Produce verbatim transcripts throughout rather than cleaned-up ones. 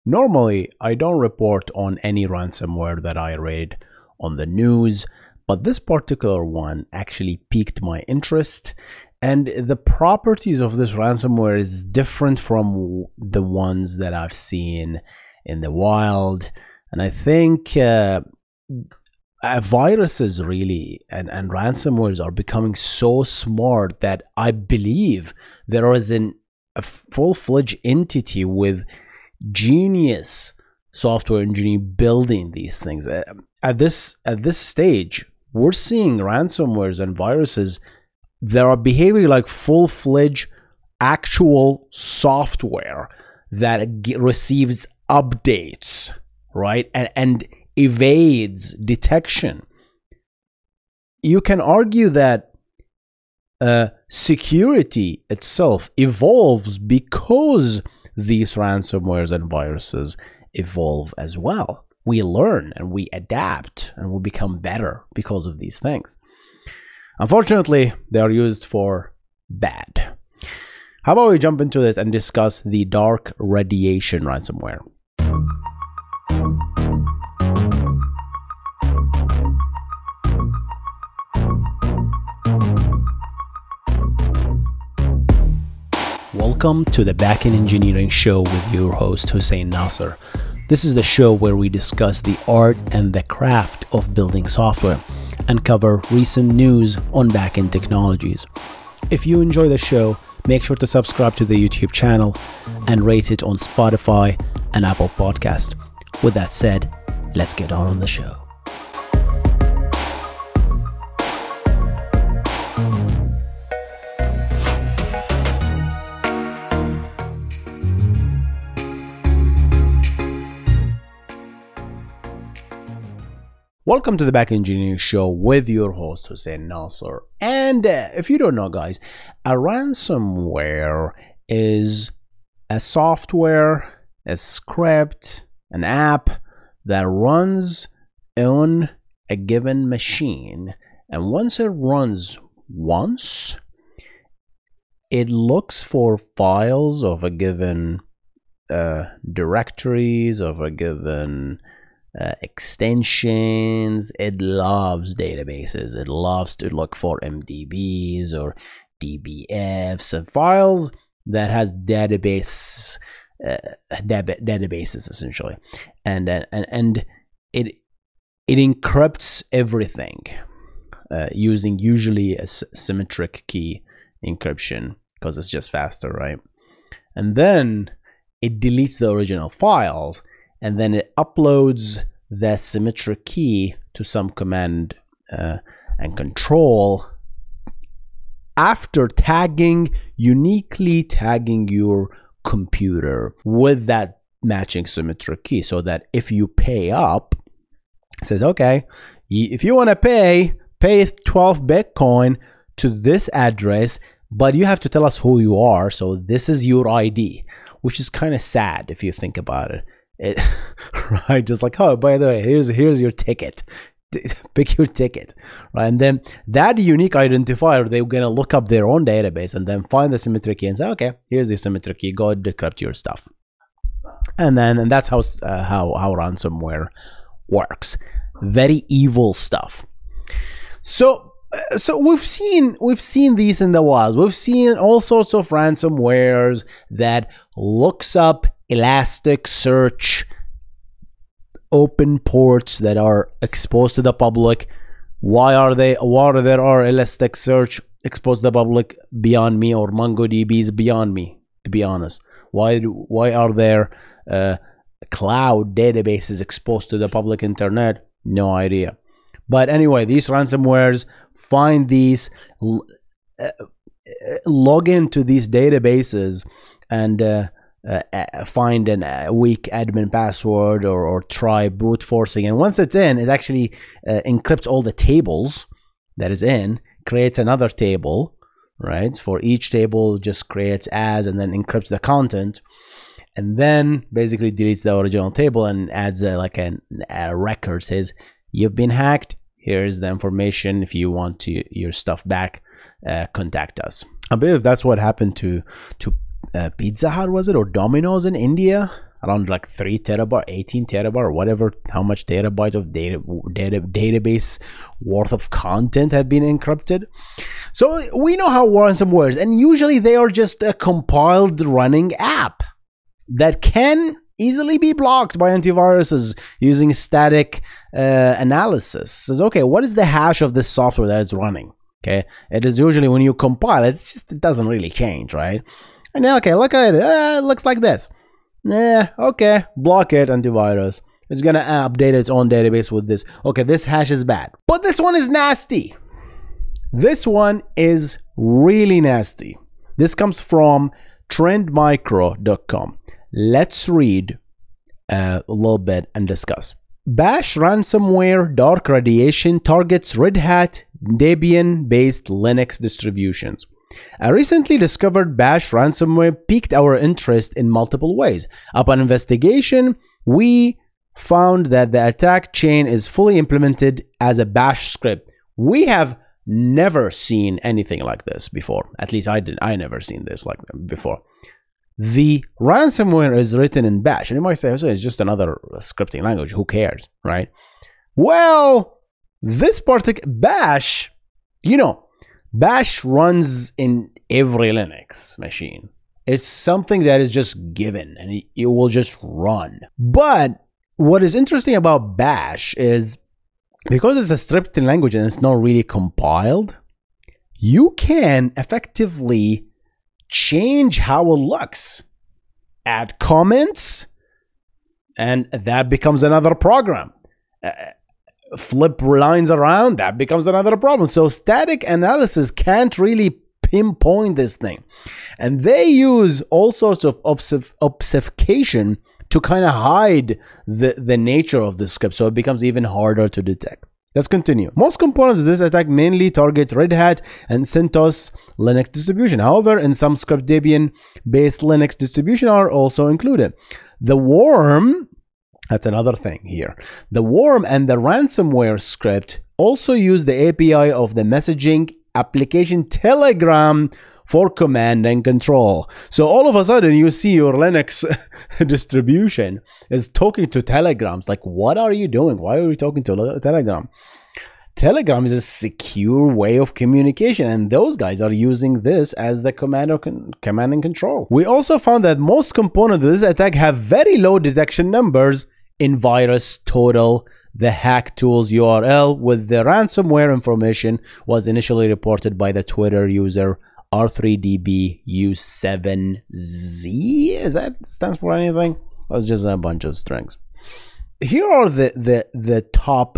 Normally, I don't report on any ransomware that I read on the news, but this particular one actually piqued my interest. And the properties of this ransomware is different from the ones that I've seen in the wild. And I think uh, uh, viruses really and, and ransomwares are becoming so smart that I believe there is an, a full-fledged entity with genius software engineering building these things. At this at this stage, we're seeing ransomwares and viruses that are behaving like full-fledged actual software that get, receives updates, right, and, and evades detection. You can argue that uh, security itself evolves because these ransomwares and viruses evolve as well. We learn and we adapt and we become better because of these things. Unfortunately, they are used for bad. How about we jump into this and discuss the dark radiation ransomware? Welcome to the Backend Engineering Show with your host Hussein Nasser. This is the show where we discuss the art and the craft of building software and cover recent news on backend technologies. If you enjoy the show, make sure to subscribe to the YouTube channel and rate it on Spotify and Apple Podcast. With that said, let's get on, on the show. Welcome to the Backend Engineering Show with your host Hussein Nasser. And uh, if you don't know, guys, a ransomware is a software, a script, an app that runs on a given machine. And once it runs once, it looks for files of a given uh, directories of a given Uh, extensions. It loves databases. It loves to look for M D Bs or D B Fs and files that has database uh, dab- databases essentially, and uh, and and it it encrypts everything uh, using usually a s- symmetric key encryption because it's just faster, right? And then it deletes the original files. And then it uploads the symmetric key to some command uh, and control after tagging, uniquely tagging your computer with that matching symmetric key, so that if you pay up, it says, okay, if you want to pay, pay twelve Bitcoin to this address, but you have to tell us who you are. So this is your I D, which is kind of sad if you think about it. It, right, just like, oh, by the way, here's here's your ticket, pick your ticket, right? And then that unique identifier, they're gonna look up their own database and then find the symmetric key and say, okay, here's the symmetric key, go decrypt your stuff. And then and that's how uh, how how ransomware works. Very evil stuff. So so we've seen we've seen these in the wild. We've seen all sorts of ransomwares that looks up Elasticsearch open ports that are exposed to the public. Why are they? Why are there are Elasticsearch exposed to the public beyond me, or MongoDB is beyond me, to be honest. Why? Why are there uh, cloud databases exposed to the public internet? No idea. But anyway, these ransomwares find these, uh, log into these databases, and uh, Uh, find a uh, weak admin password or, or try brute forcing. And once it's in, it actually uh, encrypts all the tables that is in, creates another table, right? For each table, just creates as and then encrypts the content, and then basically deletes the original table and adds a, like a, a record, says you've been hacked, here's the information, if you want to your stuff back, uh, contact us. I believe that's what happened to to Uh, Pizza Hut, was it, or Domino's in India? around like three terabyte, eighteen terabyte, or whatever, how much terabyte of data, data database worth of content have been encrypted. So we know how ransomware is, and usually they are just a compiled running app that can easily be blocked by antiviruses using static uh, analysis. Says, okay, what is the hash of this software that is running? Okay, it is usually when you compile it, it's just, it doesn't really change, right? And now, okay, look at it, uh, it looks like this. Yeah, okay, block it, antivirus. It's gonna update its own database with this. Okay, this hash is bad, but this one is nasty. This one is really nasty. This comes from trend micro dot com. Let's read uh, a little bit and discuss. Bash ransomware dark radiation targets Red Hat Debian-based Linux distributions. A recently discovered Bash ransomware piqued our interest in multiple ways. Upon investigation, we found that the attack chain is fully implemented as a Bash script. We have never seen anything like this before. At least I did. I never seen this like before. The ransomware is written in Bash, and you might say, oh, it's just another scripting language. Who cares, right? Well, this particular Bash, you know, Bash runs in every Linux machine. It's something that is just given, and it, it will just run. But what is interesting about Bash is because it's a scripting language and it's not really compiled, you can effectively change how it looks, add comments, and that becomes another program. Uh, flip lines around, that becomes another problem. So static analysis can't really pinpoint this thing, and they use all sorts of obfuscation to kind of hide the the nature of the script, so it becomes even harder to detect. Let's continue. Most components of this attack mainly target Red Hat and CentOS Linux distribution. However, in some script, Debian-based Linux distribution are also included. The worm, that's another thing here. The worm and the ransomware script also use the A P I of the messaging application Telegram for command and control. So all of a sudden you see your Linux distribution is talking to Telegrams. Like, what are you doing? Why are you talking to Telegram? Telegram is a secure way of communication, and those guys are using this as the command, or con command and control. We also found that most components of this attack have very low detection numbers in virus total. The hack tools U R L with the ransomware information was initially reported by the Twitter user R three D B U seven Z. Is that stands for anything? It was just a bunch of strings. Here are the, the, the top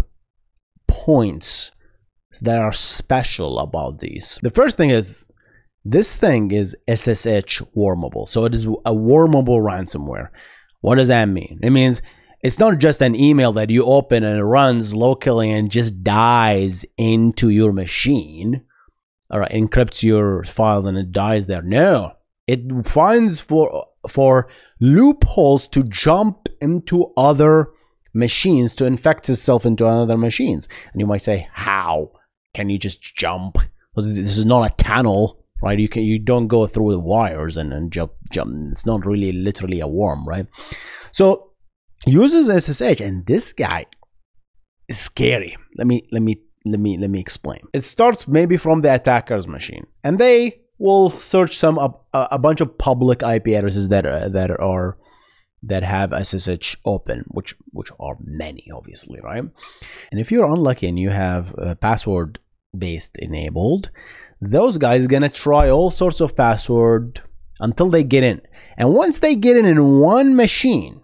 points that are special about these. The first thing is, this thing is S S H wormable. So it is a wormable ransomware. What does that mean? It means it's not just an email that you open and it runs locally and just dies into your machine. All right, encrypts your files and it dies there. No, it finds for for loopholes to jump into other machines, to infect itself into other machines. And you might say, how can you just jump? This is not a tunnel, right? You can you don't go through the wires and, and jump jump. It's not really literally a worm, right? So uses S S H, and this guy is scary. Let me let me let me let me explain. It starts maybe from the attacker's machine, and they will search some a, a bunch of public I P addresses that are, that are that have S S H open, which which are many, obviously, right? And if you're unlucky and you have a password based enabled, those guys are gonna try all sorts of password until they get in. And once they get in in one machine,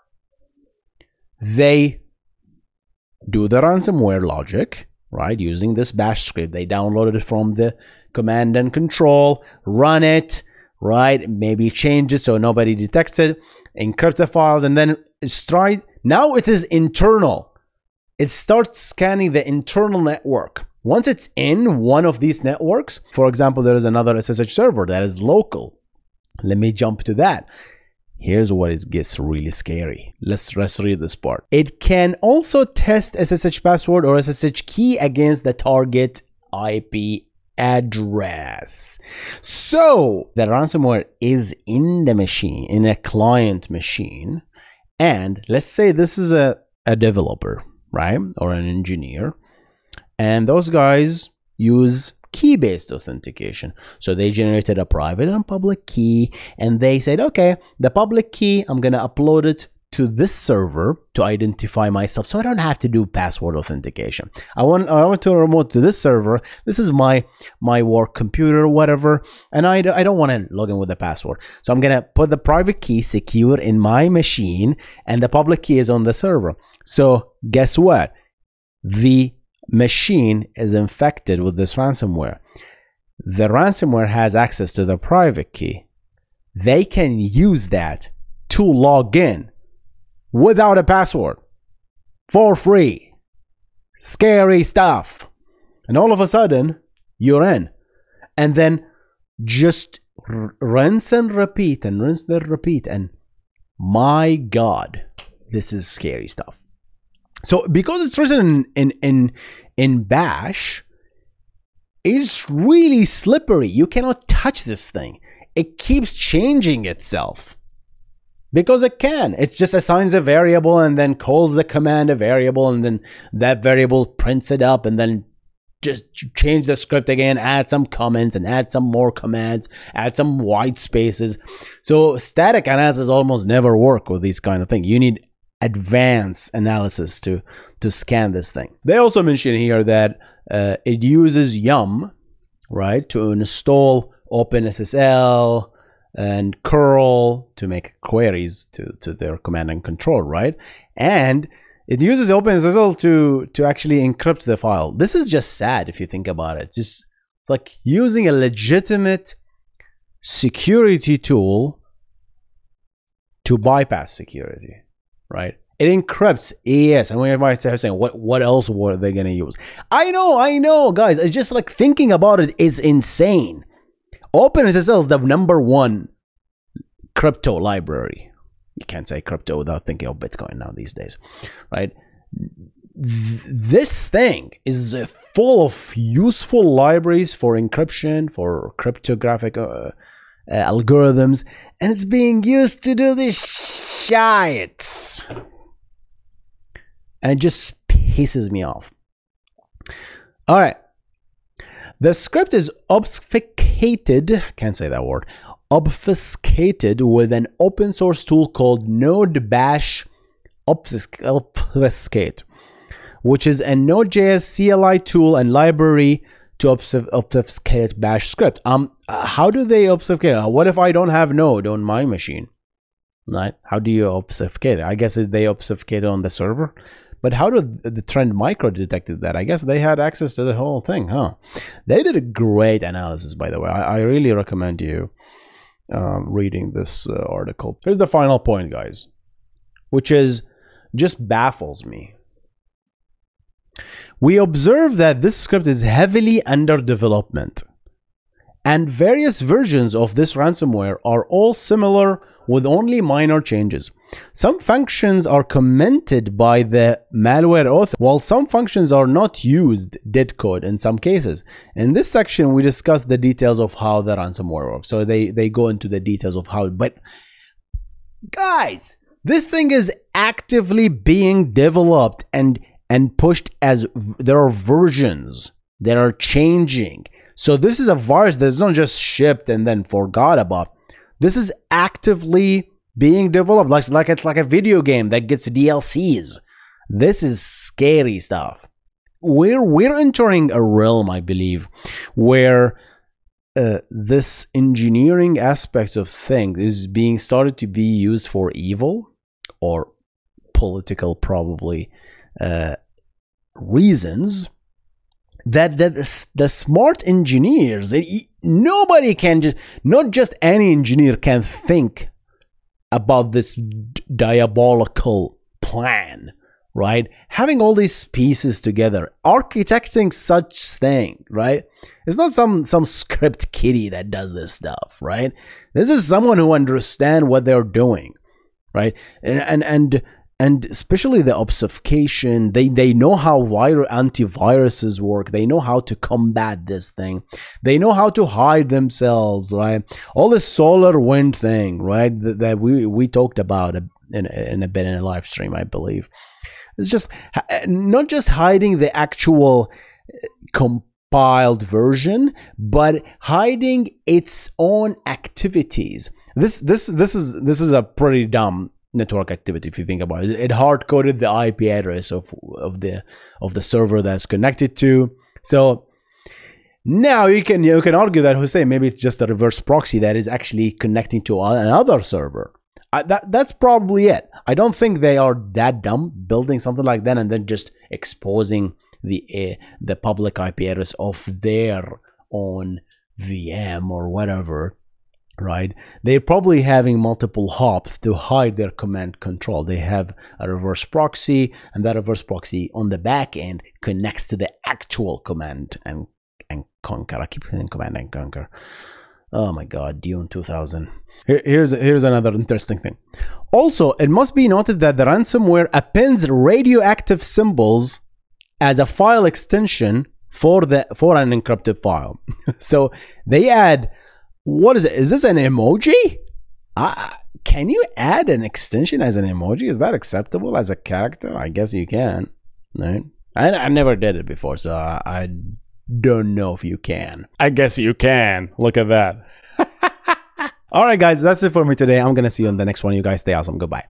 they do the ransomware logic, right? Using this bash script. They downloaded it from the command and control, run it, right? Maybe change it so nobody detects it, encrypt the files, and then try. Now it is internal. It starts scanning the internal network. Once it's in one of these networks, for example, there is another S S H server that is local. Let me jump to that. Here's what it gets really scary. Let's, let's read this part. It can also test S S H password or S S H key against the target I P address. So the ransomware is in the machine, in a client machine, And let's say this is a, a developer, right? Or an engineer. And those guys use key-based authentication. So they generated a private and public key, and they said, okay, the public key, I'm going to upload it to this server to identify myself, so I don't have to do password authentication. I want I want to remote to this server. This is my my work computer, whatever, and I, I don't want to log in with the password. So I'm gonna put the private key secure in my machine, and the public key is on the server. So guess what? The machine is infected with this ransomware. The ransomware has access to the private key. They can use that to log in without a password for free. Scary stuff. And all of a sudden you're in, and then just rinse and repeat and rinse and repeat, and my god, this is scary stuff. So because it's written in in in, in bash, it's really slippery. You cannot touch this thing. It keeps changing itself. Because it can. It just assigns a variable and then calls the command a variable, and then that variable prints it up, and then just change the script again, add some comments and add some more commands, add some white spaces. So static analysis almost never work with these kind of things. You need advanced analysis to, to scan this thing. They also mention here that uh, it uses yum, right, to install OpenSSL and curl to make queries to, to their command and control, right? And it uses OpenSSL to, to actually encrypt the file. This is just sad if you think about it. It's just it's like using a legitimate security tool to bypass security, right? It encrypts A E S. And we might say, what, what else were they going to use? I know, I know, guys. It's just like thinking about it is insane. OpenSSL is the number one crypto library. You can't say crypto without thinking of Bitcoin now these days, right? This thing is full of useful libraries for encryption, for cryptographic uh, uh, algorithms, and it's being used to do this shit. And it just pisses me off. All right. The script is obfuscated, can't say that word, obfuscated with an open source tool called Node Bash Obfuscate, which is a Node.js C L I tool and library to obfuscate bash script. Um, how do they obfuscate? What if I don't have Node on my machine? Right? How do you obfuscate? I guess they obfuscate on the server. But how did the Trend Micro detected that? I guess they had access to the whole thing, huh? They did a great analysis, by the way. I, I really recommend you um, reading this uh, article. Here's the final point, guys, which is just baffles me. We observe that this script is heavily under development, and various versions of this ransomware are all similar with only minor changes. Some functions are commented by the malware author, while some functions are not used dead code in some cases. In this section, we discuss the details of how the ransomware works. So they, they go into the details of how, but guys, this thing is actively being developed and, and pushed as there are versions that are changing. So this is a virus that's not just shipped and then forgot about. This is actively being developed, like, like it's like a video game that gets D L Cs. This is scary stuff. We're, we're entering a realm, I believe, where uh, this engineering aspect of things is being started to be used for evil or political, probably, uh, reasons. That, that the, the smart engineers, it, nobody can just, not just any engineer can think about this diabolical plan, right? Having all these pieces together, architecting such thing, right? It's not some, some script kiddie that does this stuff, right? This is someone who understands what they're doing, right? And, and, and, And especially the obfuscation, they, they know how vir antiviruses work. They know how to combat this thing. They know how to hide themselves, right? All this solar wind thing, right, that, that we, we talked about in, in a bit in a live stream, I believe. It's just not just hiding the actual compiled version, but hiding its own activities. This this this is this is a pretty dumb network activity if you think about it. It hard coded the I P address of of the of the server that's connected to. So now you can you can argue that, Hussein, maybe it's just a reverse proxy that is actually connecting to another server. I, that that's probably it. I don't think they are that dumb building something like that and then just exposing the uh, the public I P address of their own V M or whatever, right? They're probably having multiple hops to hide their command control. They have a reverse proxy, and that reverse proxy on the back end connects to the actual command and and conquer. I keep saying command and conquer. Oh my God, Dune two thousand. Here, here's here's another interesting thing. Also, it must be noted that the ransomware appends radioactive symbols as a file extension for the for an encrypted file. So they add, what is it? Is this an emoji? Uh, can you add an extension as an emoji? Is that acceptable as a character? I guess you can, right? I, I never did it before, so I, I don't know if you can. I guess you can. Look at that. All right, guys, that's it for me today. I'm going to see you on the next one. You guys stay awesome. Goodbye.